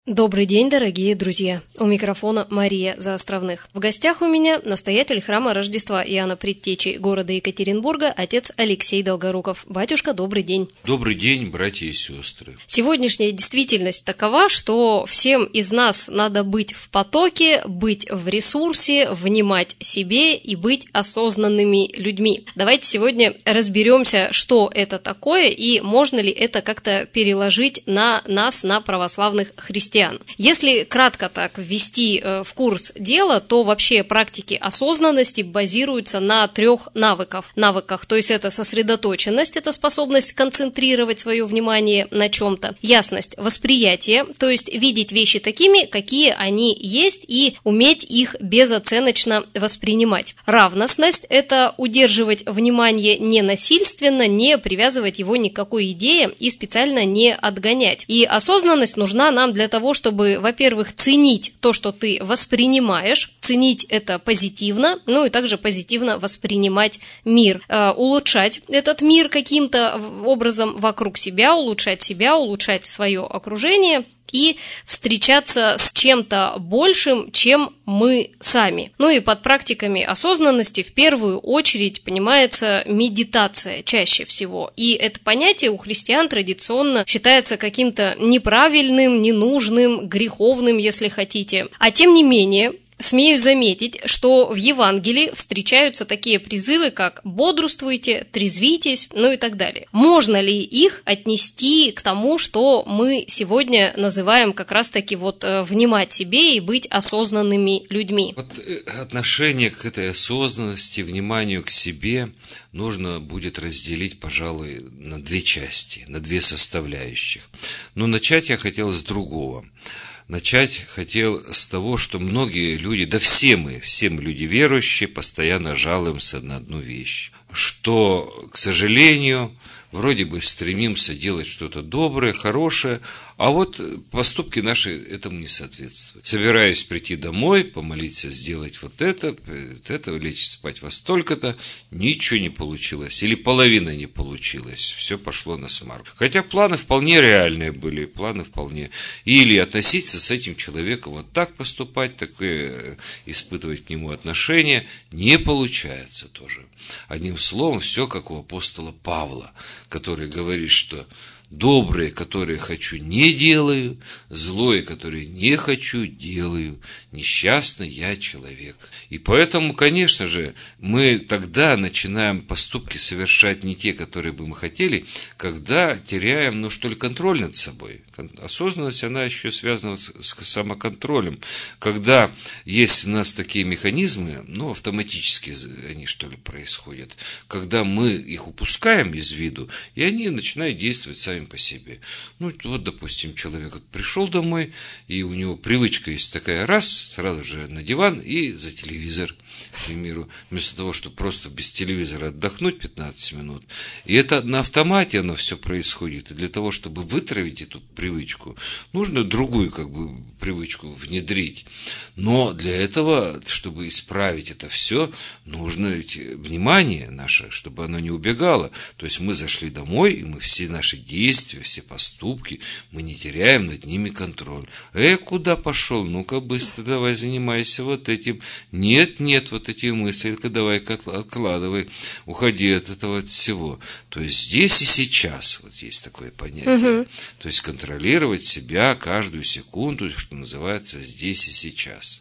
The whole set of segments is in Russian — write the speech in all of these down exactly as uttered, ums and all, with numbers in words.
Добрый день, дорогие друзья! У микрофона Мария Заостровных. В гостях у меня настоятель храма Рождества Иоанна Предтечи города Екатеринбурга, отец Алексей Долгоруков. Батюшка, добрый день! Добрый день, братья и сестры! Сегодняшняя действительность такова, что всем из нас надо быть в потоке, быть в ресурсе, внимать себе и быть осознанными людьми. Давайте сегодня разберемся, что это такое и можно ли это как-то переложить на нас, на православных христиан. Если кратко так ввести в курс дела, то вообще практики осознанности базируются на трех навыках. навыках. То есть это сосредоточенность, это способность концентрировать свое внимание на чем-то. Ясность восприятия, то есть видеть вещи такими, какие они есть, и уметь их безоценочно воспринимать. Равностность – это удерживать внимание не насильственно, не привязывать его ни к какой идее и специально не отгонять. И осознанность нужна нам для того, чтобы, во-первых, ценить то, что ты воспринимаешь, ценить это позитивно, ну и также позитивно воспринимать мир, э, улучшать этот мир каким-то образом вокруг себя, улучшать себя, улучшать свое окружение и встречаться с чем-то большим, чем мы сами. Ну и под практиками осознанности в первую очередь понимается медитация чаще всего. И это понятие у христиан традиционно считается каким-то неправильным, ненужным, греховным, если хотите. А тем не менее, смею заметить, что в Евангелии встречаются такие призывы, как «бодрствуйте», «трезвитесь», ну и так далее. Можно ли их отнести к тому, что мы сегодня называем как раз-таки вот внимать себе и быть осознанными людьми? Вот отношение к этой осознанности, вниманию к себе нужно будет разделить, пожалуй, на две части, на две составляющих. Но начать я хотел с другого. Начать хотел с того, что многие люди, да все мы, все мы люди верующие, постоянно жалуемся на одну вещь, что, к сожалению, вроде бы стремимся делать что-то доброе, хорошее, а вот поступки наши этому не соответствуют. Собираюсь прийти домой, помолиться, сделать вот это, вот это, лечь спать во столько-то, ничего не получилось, или половина не получилась, все пошло на смарку. Хотя планы вполне реальные были, планы вполне. Или относиться с этим человеком вот так поступать, такое испытывать к нему отношения, не получается тоже. Одним словом, все как у апостола Павла, который говорит, что доброе, которое хочу, не делаю, злое, которое не хочу, делаю. Несчастный я человек. И поэтому, конечно же, мы тогда начинаем поступки совершать не те, которые бы мы хотели, когда теряем, ну что ли, контроль над собой. Осознанность, она еще связана с самоконтролем. Когда есть у нас такие механизмы, ну, автоматически они, что ли, происходят, когда мы их упускаем из виду, и они начинают действовать сами по себе. Ну, вот, допустим, человек вот пришел домой, и у него привычка есть такая, раз, сразу же на диван и за телевизор, к примеру, вместо того, чтобы просто без телевизора отдохнуть пятнадцать минут. И это на автомате оно все происходит. И для того, чтобы вытравить эту привычку, нужно другую как бы привычку внедрить. Но для этого, чтобы исправить это все, нужно внимание наше, чтобы оно не убегало. То есть мы зашли домой, и мы все наши действия, все поступки, мы не теряем над ними контроль. Э, куда пошел? Ну-ка быстро давай занимайся вот этим. Нет, нет, вот эти мысли-ка давай-ка откладывай, уходи от этого от всего. То есть здесь и сейчас вот есть такое понятие. Угу. То есть контролировать себя каждую секунду, что называется, здесь и сейчас.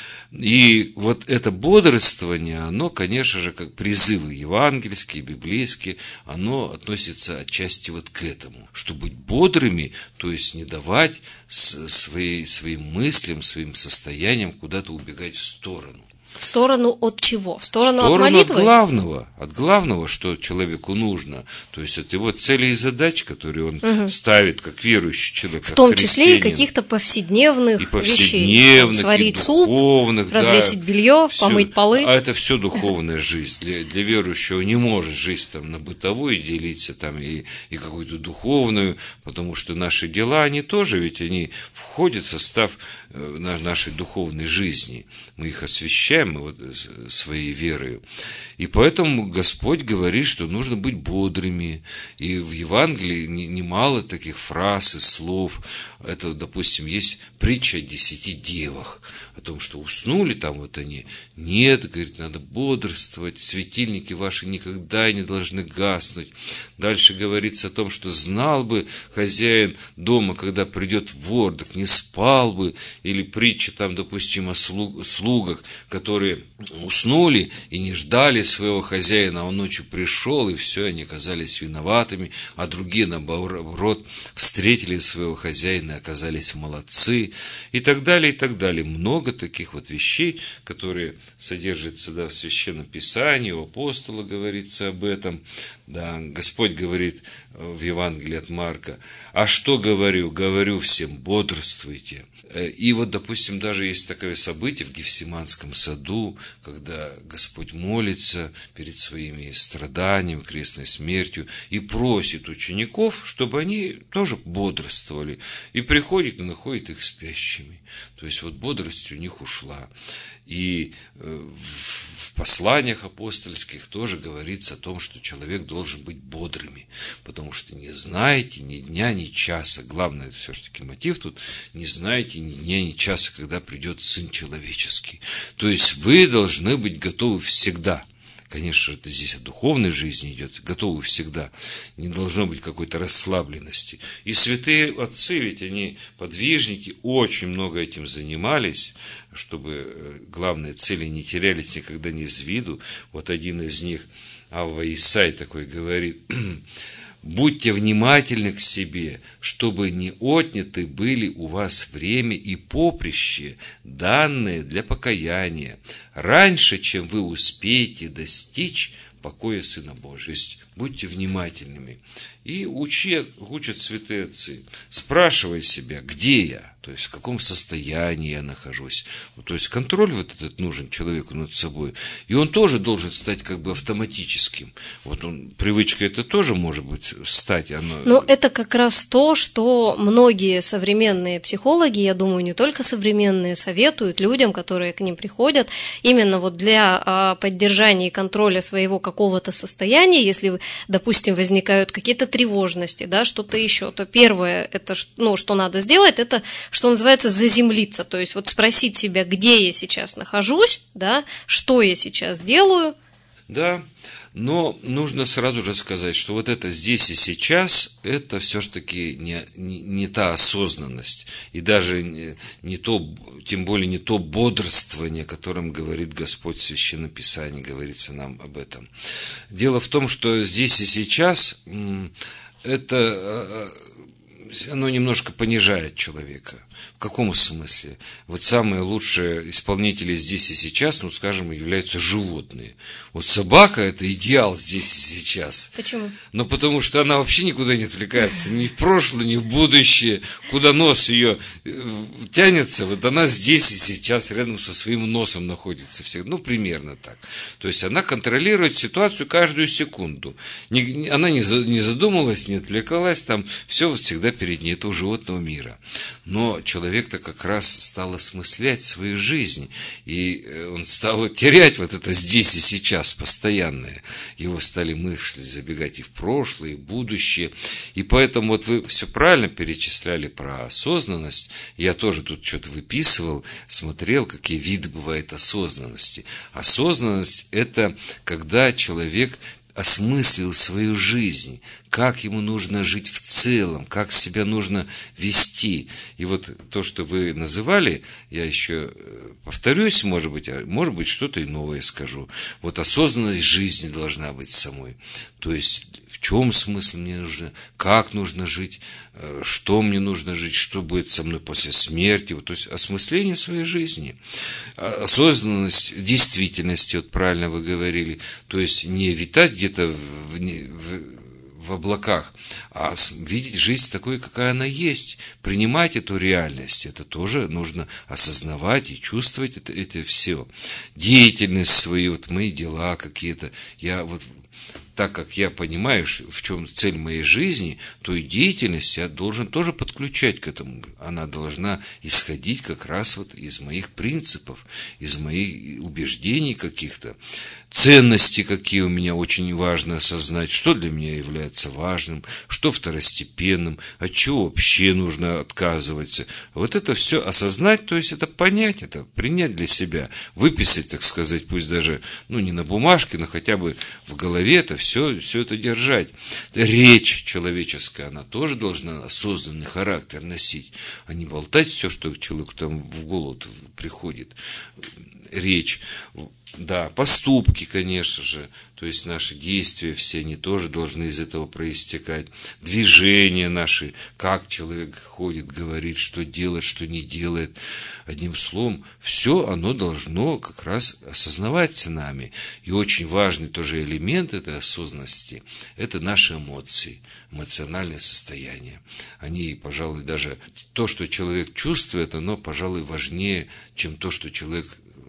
И вот это бодрствование, оно, конечно же, как призывы евангельские, библейские, оно относится отчасти вот к этому, что быть бодрыми, то есть не давать свои, своим мыслям, своим состояниям куда-то убегать в сторону. В сторону от чего? В сторону, в сторону от молитвы? От главного, от главного, что человеку нужно. То есть от его целей и задач, которые он угу. ставит, как верующий человек, в том числе и каких-то повседневных, и повседневных вещей. Сварить и суп, духовных, развесить да, белье, все. помыть полы. А это все духовная жизнь. Для, для верующего не может жизнь там на бытовую делиться там, и, и какую-то духовную, потому что наши дела, они тоже, ведь они входят в состав нашей духовной жизни. Мы их освящаем, защищаем мы вот своей верой. И поэтому Господь говорит, что нужно быть бодрыми. И в Евангелии немало таких фраз и слов. Это, допустим, есть притча о десяти девах. О том, что уснули там вот они. Нет, говорит, надо бодрствовать. Светильники ваши никогда не должны гаснуть. Дальше говорится о том, что знал бы хозяин дома, когда придет вор, так не спал бы. Или притча там, допустим, о слугах, которые уснули и не ждали своего хозяина, а он ночью пришел, и все, они оказались виноватыми, а другие, наоборот, встретили своего хозяина и оказались молодцы, и так далее, и так далее. Много таких вот вещей, которые содержатся, да, в Священном Писании, у апостола говорится об этом, да, Господь говорит в Евангелии от Марка: «А что говорю? Говорю всем, бодрствуйте». И вот, допустим, даже есть такое событие в Гефсиманском саду, когда Господь молится перед своими страданиями, крестной смертью, и просит учеников, чтобы они тоже бодрствовали, и приходит и находит их спящими. То есть вот бодрость у них ушла. И в посланиях апостольских тоже говорится о том, что человек должен быть бодрыми, потому что не знаете ни дня, ни часа. Главное, это все-таки мотив тут: не знаете ни дня, ни часа, когда придет Сын Человеческий. То есть вы должны быть готовы всегда. Конечно, это здесь о духовной жизни идет, готовы всегда. Не должно быть какой-то расслабленности. И святые отцы, ведь они подвижники, очень много этим занимались, чтобы главные цели не терялись никогда не из виду. Вот один из них, Авва Исай, такой говорит: «Будьте внимательны к себе, чтобы не отняты были у вас время и поприще, данные для покаяния, раньше, чем вы успеете достичь покоя Сына Божия». То есть будьте внимательными. И учат, учат святые отцы. Спрашивай себя, где я, то есть в каком состоянии я нахожусь. То есть контроль вот этот нужен человеку над собой. И он тоже должен стать как бы автоматическим. Вот он, привычка это тоже может быть стать. Оно... Но это как раз то, что многие современные психологи, я думаю, не только современные, советуют людям, которые к ним приходят, именно вот для поддержания и контроля своего какого-то состояния, если, допустим, возникают какие-то тревожности, да, что-то еще, то первое, это, ну, что надо сделать, это, что называется, заземлиться, то есть вот спросить себя, где я сейчас нахожусь, да, что я сейчас делаю. Да, но нужно сразу же сказать, что вот это здесь и сейчас, это все-таки не, не, не та осознанность, и даже не, не то, тем более не то бодрствование, о котором говорит Господь в Священном Писании, говорится нам об этом. Дело в том, что здесь и сейчас это, оно немножко понижает человека. В каком смысле? Вот самые лучшие исполнители здесь и сейчас, ну, скажем, являются животные. Вот собака – это идеал здесь и сейчас. Почему? Ну, потому что она вообще никуда не отвлекается, ни в прошлое, ни в будущее. Куда нос ее тянется, вот она здесь и сейчас, рядом со своим носом находится всегда. Ну, примерно так. То есть она контролирует ситуацию каждую секунду. Она не задумалась, не отвлекалась, там все всегда перед ней. Это у животного мира. Но человек-то как раз стал осмыслять свою жизнь, и он стал терять вот это здесь и сейчас постоянное. Его стали мысли забегать и в прошлое, и в будущее. И поэтому вот вы все правильно перечисляли про осознанность. Я тоже тут что-то выписывал, смотрел, какие виды бывают осознанности. Осознанность – это когда человек осмыслил свою жизнь, как ему нужно жить в целом, как себя нужно вести. И вот то, что вы называли, я еще повторюсь, может быть, а может быть, что-то и новое скажу. Вот осознанность жизни должна быть самой. То есть, в чем смысл мне нужно, как нужно жить, что мне нужно жить, что будет со мной после смерти. Вот, то есть, осмысление своей жизни. Осознанность действительности, вот правильно вы говорили, то есть, не витать где-то в, в в облаках, а видеть жизнь такой, какая она есть, принимать эту реальность, это тоже нужно осознавать и чувствовать это, это все. Деятельность свою, вот мои дела какие-то, я вот так как я понимаю, в чем цель моей жизни, то и деятельность я должен тоже подключать к этому. Она должна исходить как раз вот из моих принципов, из моих убеждений каких-то, ценности, какие у меня очень важно осознать, что для меня является важным, что второстепенным, от чего вообще нужно отказываться. Вот это все осознать, то есть это понять, это принять для себя, выписать, так сказать, пусть даже, ну, не на бумажке, но хотя бы в голове это все, все это держать. Речь человеческая, она тоже должна осознанный характер носить, а не болтать все, что человеку там в голову приходит. Речь, да, поступки, конечно же, то есть наши действия все, они тоже должны из этого проистекать. Движения наши, как человек ходит, говорит, что делает, что не делает. Одним словом, все оно должно как раз осознаваться нами. И очень важный тоже элемент этой осознанности – это наши эмоции, эмоциональное состояние. Они, пожалуй, даже то, что человек чувствует, оно, пожалуй, важнее, чем то, что человек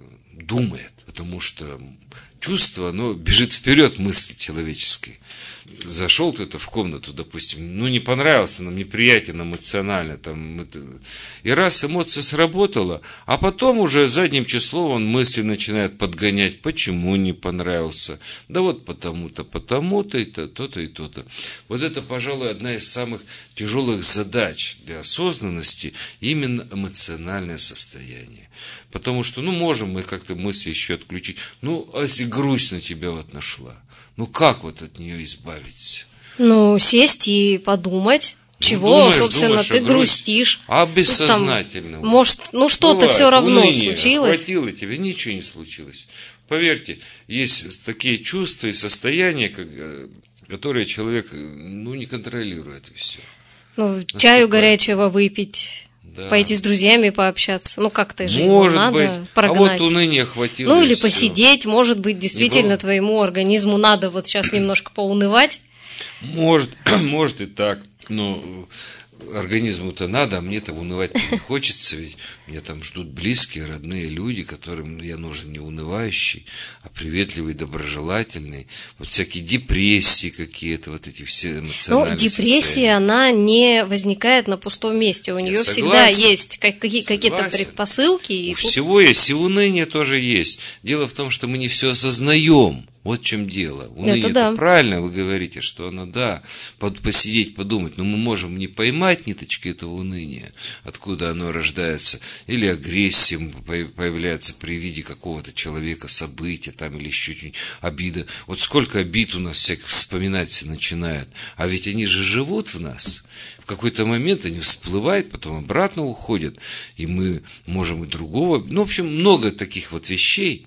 думает, потому что чувство, оно бежит вперед мысли человеческой. Зашел кто-то в комнату, допустим, ну не понравился нам, неприятен эмоционально, там, это, и раз эмоция сработала, а потом уже задним числом он мысли начинает подгонять, почему не понравился, да вот потому-то, потому-то, и то-то, и то-то. Вот это, пожалуй, одна из самых тяжелых задач для осознанности, именно эмоциональное состояние. Потому что, ну, можем мы как-то мысли еще отключить. Ну, а если грусть на тебя вот нашла, ну, как вот от нее избавиться? Ну, сесть и подумать, ну, чего, думаешь, собственно, думаешь, ты грустишь. А бессознательно. Там, может, ну, что-то бывает, все равно уныние, случилось. Хватило тебе, ничего не случилось. Поверьте, есть такие чувства и состояния, как, которые человек, ну, не контролирует, и все. Ну, Наступает. Чаю горячего выпить. Да. Пойти с друзьями пообщаться. Ну, как-то же может его надо быть. прогнать. А вот уныния хватило. Ну, или посидеть. Все. Может быть, действительно, твоему организму надо вот сейчас немножко поунывать. Может, может и так. Но организму-то надо, а мне-то унывать не хочется, ведь меня там ждут близкие, родные люди, которым я нужен не унывающий, а приветливый, доброжелательный. Вот всякие депрессии какие-то, вот эти все эмоциональные. Ну, депрессия, состояния. Она не возникает на пустом месте. У я нее согласен. Всегда есть какие- какие-то предпосылки. И У тут... всего есть, и уныние тоже есть. Дело в том, что мы не все осознаем. Вот в чем дело. Уныние это, да. правильно вы говорите, что оно, да, посидеть, подумать, но мы можем не поймать ниточки этого уныния, откуда оно рождается, или агрессия появляется при виде какого-то человека, события, там, или еще что-нибудь, обида. Вот сколько обид у нас всяких вспоминать начинают, а ведь они же живут в нас. В какой-то момент они всплывают, потом обратно уходят, и мы можем и другого. Ну, в общем, много таких вот вещей,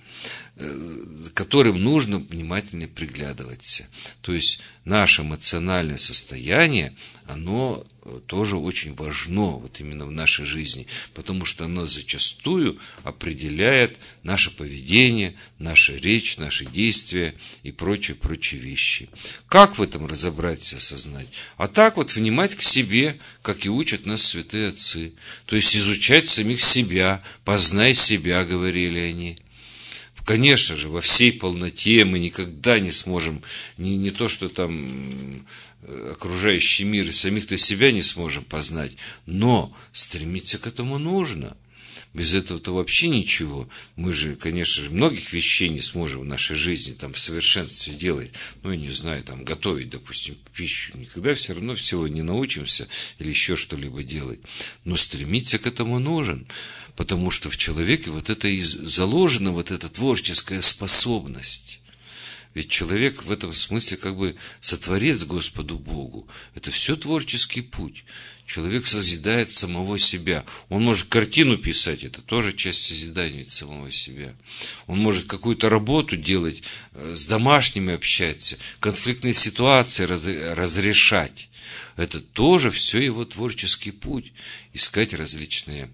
к которым нужно внимательно приглядываться. То есть наше эмоциональное состояние, оно тоже очень важно вот именно в нашей жизни, потому что оно зачастую определяет наше поведение, наша речь, наши действия и прочие-прочие вещи. Как в этом разобраться, осознать? А так вот внимать к себе, как и учат нас святые отцы. То есть изучать самих себя, познай себя, говорили они. Конечно же, во всей полноте мы никогда не сможем, не, не то что там окружающий мир, и самих-то себя не сможем познать, но стремиться к этому нужно. Без этого-то вообще ничего. Мы же, конечно же, многих вещей не сможем в нашей жизни там в совершенстве делать. Ну, я не знаю, там готовить, допустим, пищу. Никогда все равно всего не научимся или еще что-либо делать. Но стремиться к этому нужен. Потому что в человеке вот это и заложена вот эта творческая способность. Ведь человек в этом смысле как бы сотворец Господу Богу. Это все творческий путь. Человек созидает самого себя. Он может картину писать, это тоже часть созидания самого себя. Он может какую-то работу делать, с домашними общаться, конфликтные ситуации разрешать. Это тоже все его творческий путь. Искать различные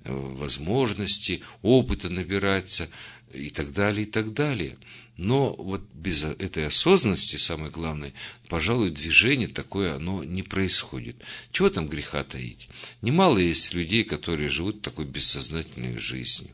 возможности, опыта набираться и так далее, и так далее. Но вот без этой осознанности, самое главное, пожалуй, движение такое, оно не происходит. Чего там греха таить? Немало есть людей, которые живут такой бессознательной жизнью.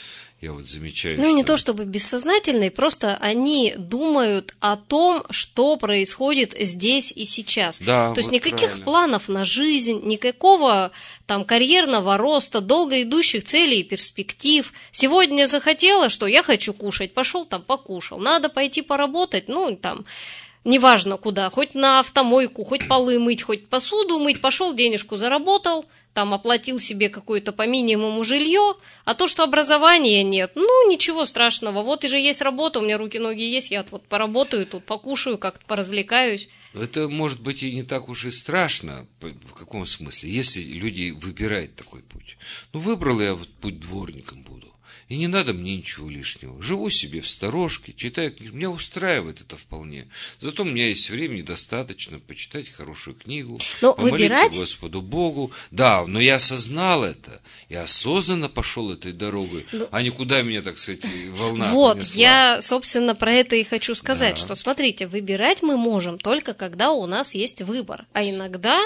Я вот замечаю, ну, что... не то чтобы бессознательный, просто они думают о том, что происходит здесь и сейчас. Да, то есть вот никаких правильно. планов на жизнь, никакого там карьерного роста, долго идущих целей и перспектив. Сегодня захотела, что я хочу кушать, пошел там покушал. Надо пойти поработать, ну, там... неважно куда, хоть на автомойку, хоть полы мыть, хоть посуду мыть, пошел, денежку заработал, там оплатил себе какое-то по минимуму жилье, а то, что образования нет, ну, ничего страшного, вот и же есть работа, у меня руки-ноги есть, я вот поработаю тут, покушаю, как-то поразвлекаюсь. Это может быть и не так уж и страшно, в каком смысле, если люди выбирают такой путь. Ну, выбрал я вот путь дворником буду. И не надо мне ничего лишнего. Живу себе в сторожке, читаю книгу. Меня устраивает это вполне. Зато у меня есть времени достаточно почитать хорошую книгу, но помолиться выбирать... Господу Богу. Да, но я осознал это. Я осознанно пошел этой дорогой, но... а никуда меня, так сказать, волна Вот, понесла. я, собственно, про это и хочу сказать, Да. что, смотрите, выбирать мы можем только когда у нас есть выбор. А иногда...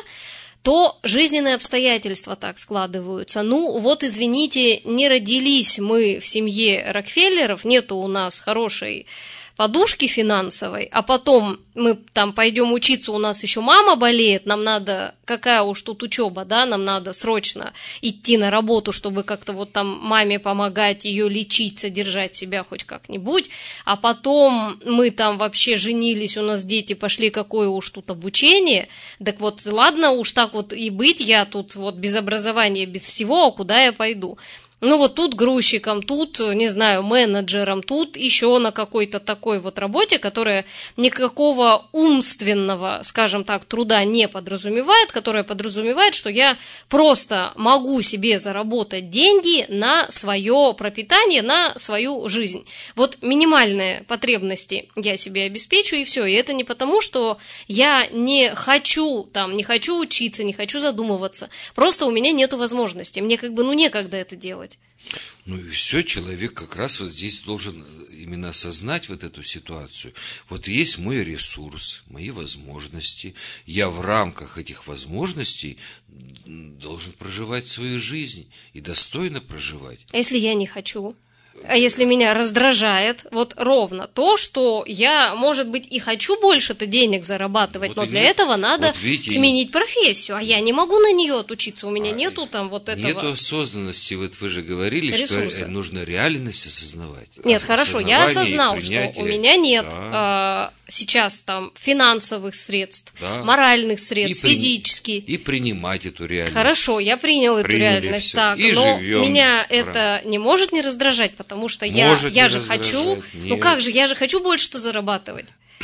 то жизненные обстоятельства так складываются. Ну, вот, извините, не родились мы в семье Рокфеллеров, нету у нас хорошей подушки финансовой, а потом мы там пойдем учиться, у нас еще мама болеет, нам надо, какая уж тут учеба, да, нам надо срочно идти на работу, чтобы как-то вот там маме помогать, ее лечить, содержать себя хоть как-нибудь, а потом мы там вообще женились, у нас дети пошли, какое уж тут обучение, так вот, ладно уж так вот и быть, я тут вот без образования, без всего, а куда я пойду? Ну вот тут грузчиком, тут, не знаю, менеджером, тут еще на какой-то такой вот работе, которая никакого умственного, скажем так, труда не подразумевает, которая подразумевает, что я просто могу себе заработать деньги на свое пропитание, на свою жизнь. Вот минимальные потребности я себе обеспечу, и все. И это не потому, что я не хочу, там, не хочу учиться, не хочу задумываться. Просто у меня нету возможности. Мне как бы, ну, некогда это делать. Ну и все, человек как раз вот здесь должен именно осознать вот эту ситуацию. Вот есть мой ресурс, мои возможности. Я в рамках этих возможностей должен проживать свою жизнь и достойно проживать. А если я не хочу? А если меня раздражает вот ровно то, что я, может быть, и хочу больше-то денег зарабатывать, вот но для нет, этого надо вот видите, сменить профессию, а я не могу на нее отучиться, у меня а нету там вот этого... Нету осознанности, вот вы же говорили, ресурса. Что нужно реальность осознавать. Нет, хорошо, я осознал, что у меня нет да. э, сейчас там финансовых средств, да. моральных средств, и физически. При... И принимать эту реальность. Хорошо, я принял эту Приняли реальность, все. так, и но живем. Меня это не может не раздражать, потому что я, я же хочу, нет. ну как же, я же хочу больше-то зарабатывать.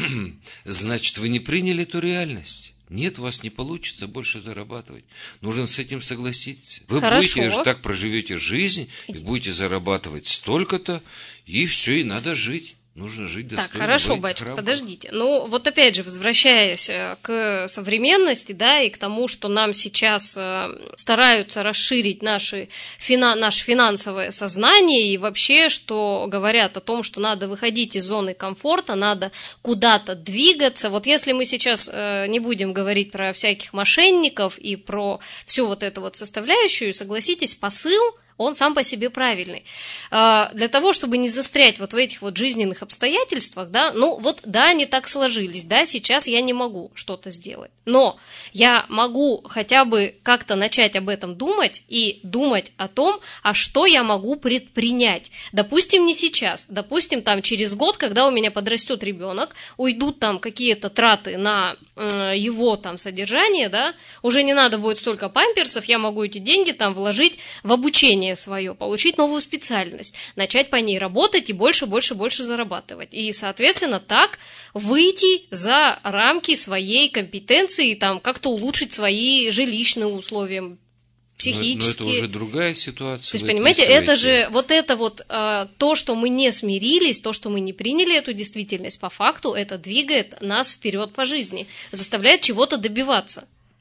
Значит, вы не приняли эту реальность. Нет, у вас не получится больше зарабатывать. Нужно с этим согласиться. Вы Хорошо. будете так проживете жизнь и будете зарабатывать столько-то, и все, и надо жить. Нужно жить достойно. Так, хорошо, батюшка, подождите. Ну, вот опять же, возвращаясь к современности, да, и к тому, что нам сейчас стараются расширить наши, фина, наше финансовое сознание, и вообще, что говорят о том, что надо выходить из зоны комфорта, надо куда-то двигаться. Вот если мы сейчас не будем говорить про всяких мошенников и про всю вот эту вот составляющую, согласитесь, посыл он сам по себе правильный. Для того, чтобы не застрять вот в этих вот жизненных обстоятельствах, да, ну вот да, они так сложились, да, сейчас я не могу что-то сделать, но я могу хотя бы как-то начать об этом думать и думать о том, а что я могу предпринять. Допустим, не сейчас, допустим, там через год, когда у меня подрастет ребенок, уйдут там какие-то траты на э, его там содержание, да, уже не надо будет столько памперсов, я могу эти деньги там вложить в обучение свое, получить новую специальность, начать по ней работать и больше, больше, больше зарабатывать. И, соответственно, так выйти за рамки своей компетенции и там как-то улучшить свои жилищные условия, психические. Но, но это уже другая ситуация. То есть, понимаете, это же вот это вот э, то, что мы не смирились, то, что мы не приняли эту действительность, по факту это двигает нас вперед по жизни, заставляет чего-то добиваться.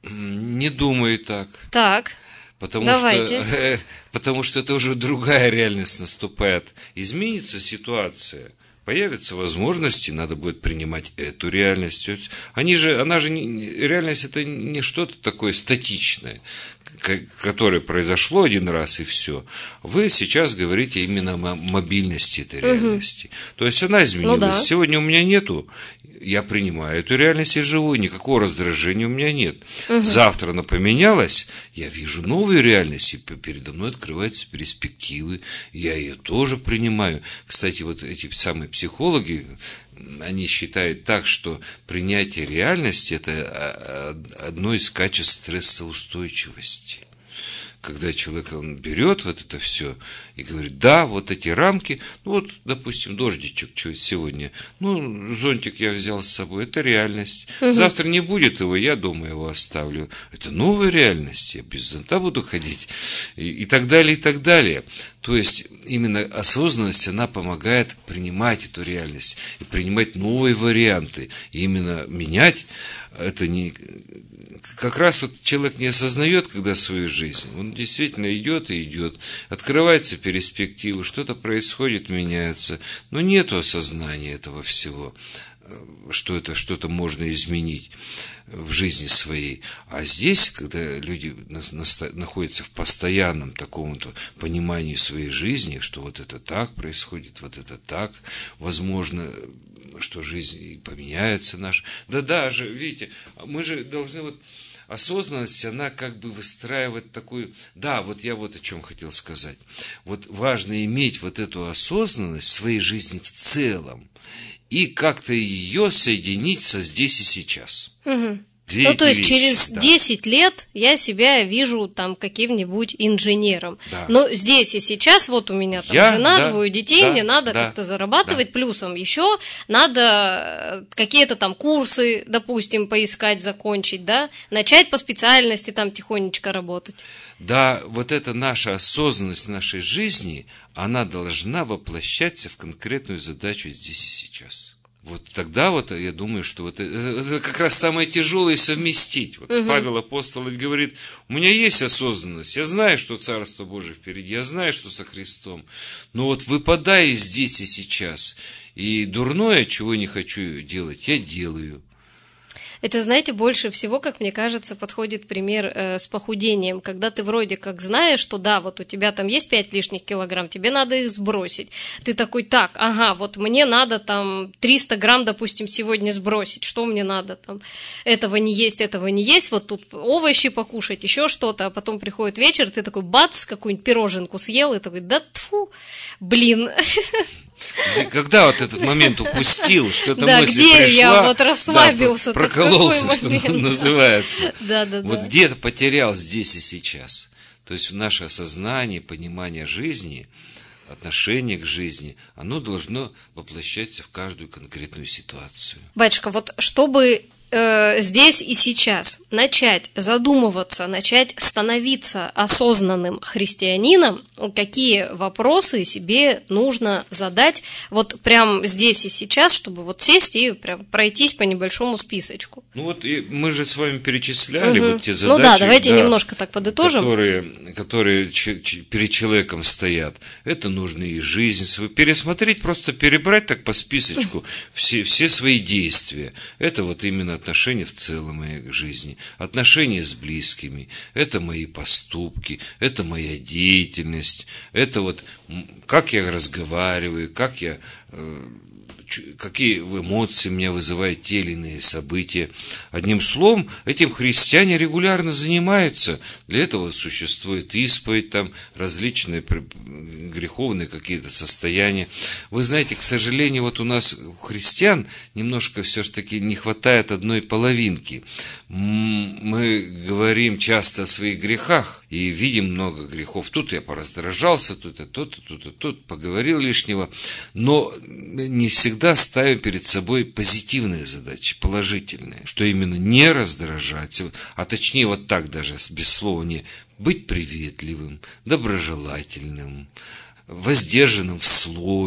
Не думаю так. Так. Потому Давайте. что, потому что это уже другая реальность наступает. Изменится ситуация, появятся возможности, надо будет принимать эту реальность. Они же, она же не, реальность это не что-то такое статичное, которое произошло один раз и все. Вы сейчас говорите именно о мобильности этой реальности. Угу. То есть она изменилась. Ну, да. Сегодня у меня нету. Я принимаю эту реальность и живу, никакого раздражения у меня нет. Угу. Завтра она поменялась, я вижу новую реальность, и передо мной открываются перспективы, я ее тоже принимаю. Кстати, вот эти самые психологи, они считают так, что принятие реальности – это одно из качеств стрессоустойчивости. Когда человек он берет вот это все и говорит, да, вот эти рамки, ну вот, допустим, дождичек сегодня, ну, зонтик я взял с собой, это реальность. Угу. Завтра не будет его, я дома его оставлю. Это новая реальность, я без зонта буду ходить и, и так далее, и так далее. То есть именно осознанность, она помогает принимать эту реальность и принимать новые варианты. И именно менять это не... Как раз вот человек не осознает, когда свою жизнь, он действительно идет и идет, открываются перспективы, что-то происходит, меняется, но нету осознания этого всего, что это что-то можно изменить в жизни своей. А здесь, когда люди находятся в постоянном таком-то понимании своей жизни, что вот это так происходит, вот это так, возможно, что жизнь поменяется наша. Да даже, видите, мы же должны вот... Осознанность, она как бы выстраивает такую... Да, вот я вот о чем хотел сказать. Вот важно иметь вот эту осознанность в своей жизни в целом и как-то ее соединить со здесь и сейчас. Угу. Две ну, то есть вещи, через да. десять лет я себя вижу там каким-нибудь инженером. Да. Но здесь и сейчас вот у меня там я, жена, да, двое детей, да, мне надо да, как-то зарабатывать. Да. Плюсом еще надо какие-то там курсы, допустим, поискать, закончить, да, начать по специальности там тихонечко работать. Да, вот эта наша осознанность нашей жизни, она должна воплощаться в конкретную задачу здесь и сейчас. Вот тогда вот я думаю, что вот это как раз самое тяжелое совместить. Вот угу. Павел Апостол говорит, у меня есть осознанность, я знаю, что Царство Божие впереди, я знаю, что со Христом, но вот выпадая здесь и сейчас, и дурное, чего не хочу делать, я делаю. Это, знаете, больше всего, как мне кажется, подходит пример э, с похудением, когда ты вроде как знаешь, что да, вот у тебя там есть пять лишних килограмм, тебе надо их сбросить. Ты такой, так, ага, вот мне надо там триста грамм, допустим, сегодня сбросить, что мне надо там, этого не есть, этого не есть, вот тут овощи покушать, еще что-то, а потом приходит вечер, ты такой, бац, какую-нибудь пироженку съел, и такой, да тьфу, блин. И когда вот этот момент упустил, что эта да, мысль где пришла, я вот расслабился, да, прокололся, что называется. Да, да, вот да. где-то потерял здесь и сейчас. То есть наше осознание, понимание жизни, отношение к жизни, оно должно воплощаться в каждую конкретную ситуацию. Батюшка, вот чтобы э, здесь и сейчас начать задумываться, начать становиться осознанным христианином, какие вопросы себе нужно задать вот прям здесь и сейчас, чтобы вот сесть и прям пройтись по небольшому списочку? Ну вот и мы же с вами перечисляли угу. вот те задачи, ну да, давайте да, немножко так подытожим, которые, которые ч- ч- перед человеком стоят. Это нужно и жизнь свою пересмотреть, просто перебрать так по списочку все, все свои действия. Это вот именно отношения в целом моей жизни, отношения с близкими, это мои поступки, это моя деятельность, это вот как я разговариваю, как я... какие эмоции меня вызывают те или иные события. Одним словом, этим христиане регулярно занимаются. Для этого существует исповедь, там различные греховные какие-то состояния. Вы знаете, к сожалению, вот у нас у христиан немножко все-таки не хватает одной половинки. Мы говорим часто о своих грехах и видим много грехов. Тут я пораздражался, тут и тут, и тут, и тут, поговорил лишнего. Но не всегда ставим перед собой позитивные задачи, положительные, что именно не раздражать, а точнее вот так даже, без слова не, быть приветливым, доброжелательным, воздержанным в слове,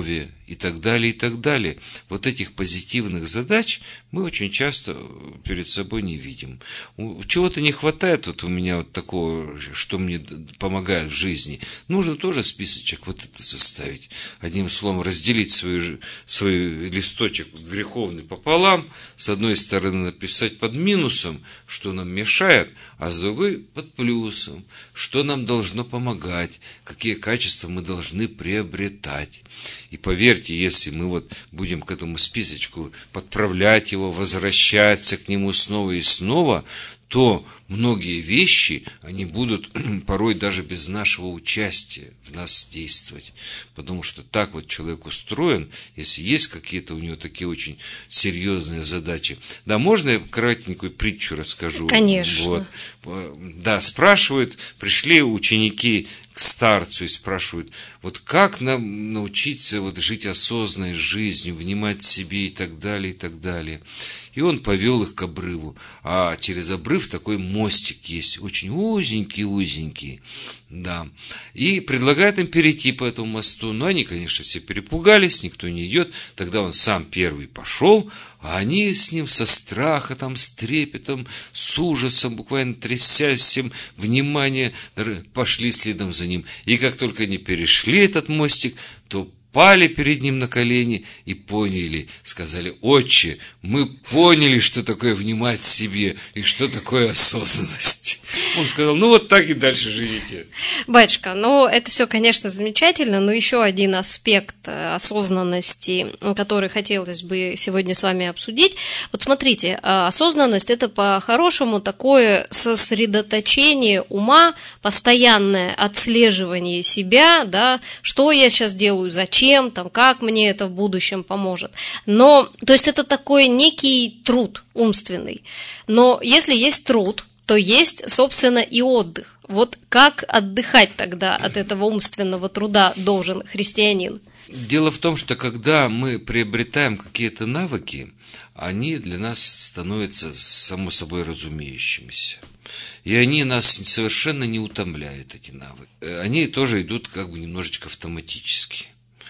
и так далее, и так далее. Вот этих позитивных задач мы очень часто перед собой не видим. Чего-то не хватает вот у меня вот такого, что мне помогает в жизни. Нужно тоже списочек вот это составить. Одним словом, разделить свой, свой листочек греховный пополам. С одной стороны написать под минусом, что нам мешает, а с другой под плюсом, что нам должно помогать, какие качества мы должны приобретать. И поверьте, если мы вот будем к этому списочку подправлять его, возвращаться к нему снова и снова, то многие вещи, они будут порой даже без нашего участия в нас действовать. Потому что так вот человек устроен, если есть какие-то у него такие очень серьезные задачи. Да, можно я кратенькую притчу расскажу? Конечно. Вот. Да, спрашивают, пришли ученики к старцу и спрашивают, вот как нам научиться вот жить осознанной жизнью, внимать себе и так далее, и так далее. И он повел их к обрыву. А через обрыв такой мостик есть, очень узенький-узенький. Да. И предлагает им перейти по этому мосту. Но они, конечно, все перепугались, никто не идет. Тогда он сам первый пошел, а они с ним со страхом, с трепетом, с ужасом, буквально трясясь всем внимание, пошли следом за ним. И как только они перешли этот мостик, то пали перед ним на колени и поняли, сказали: «Отче, мы поняли, что такое внимать себе и что такое осознанность». Он сказал: «Ну вот так и дальше живите». Батюшка, ну это все, конечно, замечательно, но еще один аспект осознанности, который хотелось бы сегодня с вами обсудить. Вот смотрите, осознанность – это по-хорошему такое сосредоточение ума, постоянное отслеживание себя, да, что я сейчас делаю, зачем, там, как мне это в будущем поможет. Но, то есть это такой некий труд умственный. Но если есть труд, то есть, собственно, и отдых. Вот как отдыхать тогда от этого умственного труда должен христианин? Дело в том, что когда мы приобретаем какие-то навыки, они для нас становятся само собой разумеющимися. И они нас совершенно не утомляют, эти навыки. Они тоже идут как бы немножечко автоматически.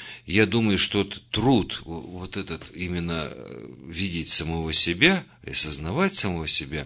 Я думаю, что труд, вот этот именно видеть самого себя, осознавать самого себя,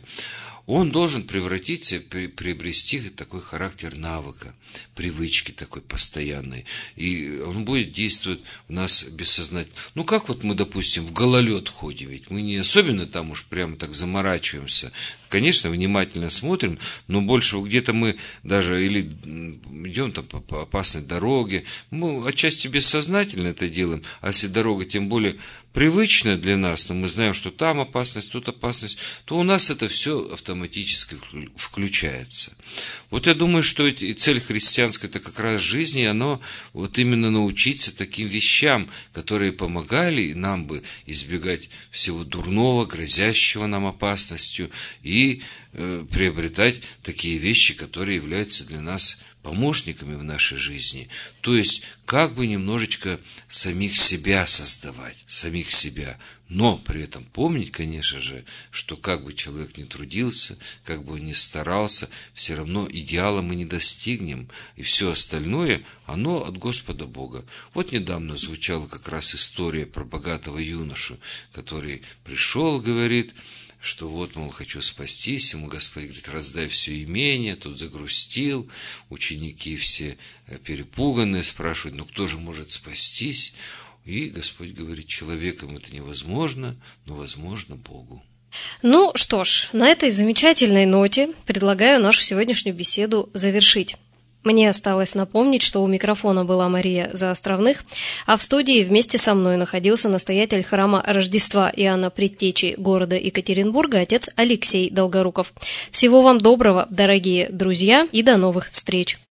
он должен превратиться, приобрести такой характер навыка, привычки такой постоянной. И он будет действовать у нас бессознательно. Ну, как вот мы, допустим, в гололед ходим, ведь мы не особенно там уж прямо так заморачиваемся. Конечно, внимательно смотрим, но больше где-то мы даже или идем там по опасной дороге, мы отчасти бессознательно это делаем, а если дорога тем более привычная для нас, но мы знаем, что там опасность, тут опасность, то у нас это все автоматически включается. Вот я думаю, что и цель христианской это как раз жизни, оно вот именно научиться таким вещам, которые помогали нам бы избегать всего дурного, грозящего нам опасностью, и э, приобретать такие вещи, которые являются для нас помощниками в нашей жизни. То есть, как бы немножечко самих себя создавать, самих себя. Но при этом помнить, конечно же, что как бы человек ни трудился, как бы он ни старался, все равно идеала мы не достигнем. И все остальное, оно от Господа Бога. Вот недавно звучала как раз история про богатого юношу, который пришел, говорит, что вот, мол, хочу спастись, ему Господь говорит: раздай все имение, тут загрустил, ученики все перепуганные, спрашивают: ну кто же может спастись? И Господь говорит: человеком это невозможно, но возможно Богу. Ну что ж, на этой замечательной ноте предлагаю нашу сегодняшнюю беседу завершить. Мне осталось напомнить, что у микрофона была Мария Заостровных, а в студии вместе со мной находился настоятель храма Рождества Иоанна Предтечи города Екатеринбурга, отец Алексей Долгоруков. Всего вам доброго, дорогие друзья, и до новых встреч!